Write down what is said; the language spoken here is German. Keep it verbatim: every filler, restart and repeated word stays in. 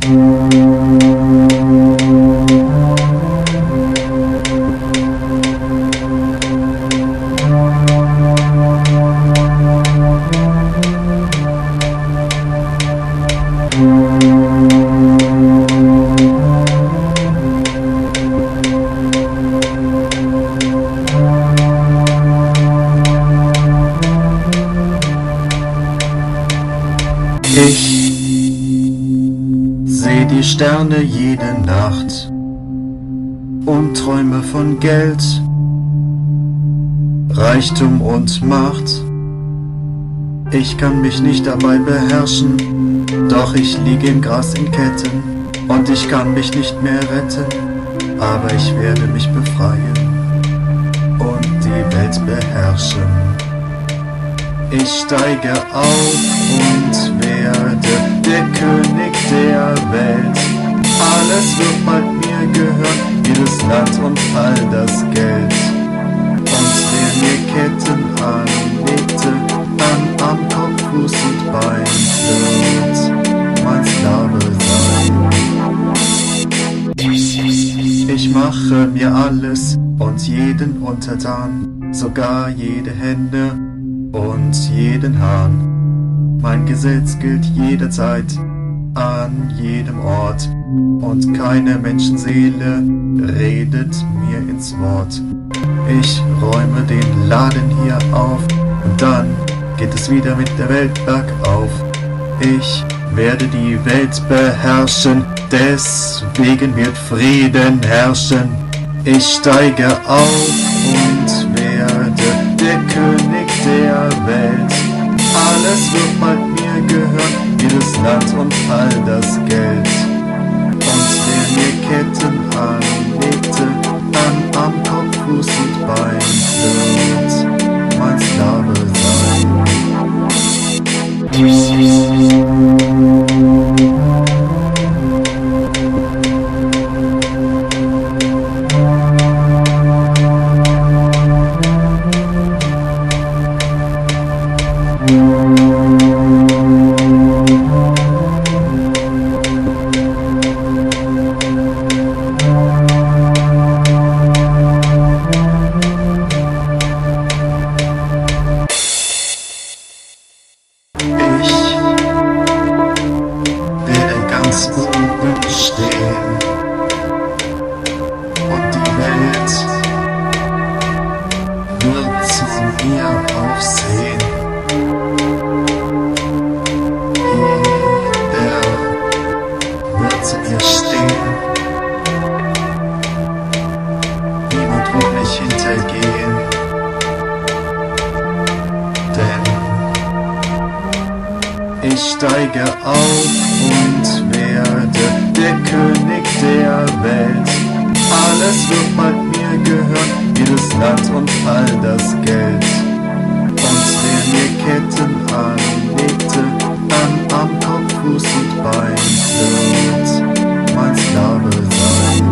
Ich seh die Sterne jede Nacht und träume von Geld, Reichtum und Macht. Ich kann mich nicht dabei beherrschen, doch ich liege im Gras in Ketten und ich kann mich nicht mehr retten, aber ich werde mich befreien und die Welt beherrschen. Ich steige auf und werde der König der Welt. Alles wird bald mir gehören, jedes Land und all das Geld. Und wer mir Ketten anlegte, an Arm, Kopf, Fuß und Bein, wird mein Sklave sein. Ich mache mir alles und jeden untertan, sogar jede Hände und jeden Hahn. Mein Gesetz gilt jederzeit, an jedem Ort, und keine Menschenseele redet mir ins Wort. Ich räume den Laden hier auf, und dann geht es wieder mit der Welt bergauf. Ich werde die Welt beherrschen, deswegen wird Frieden herrschen. Ich steige auf und werde der König der Welt. Alles wird bald mir gehören, jedes Land und all das Geld. Und wer mir Ketten anlegte, an Arm, Kopf, Fuß und Bein, wird mein Sklave sein. Ganz oben stehen und die Welt wird zu mir aufsehen. Jeder wird zu mir stehen, niemand wird mich hintergehen, denn ich steige auf und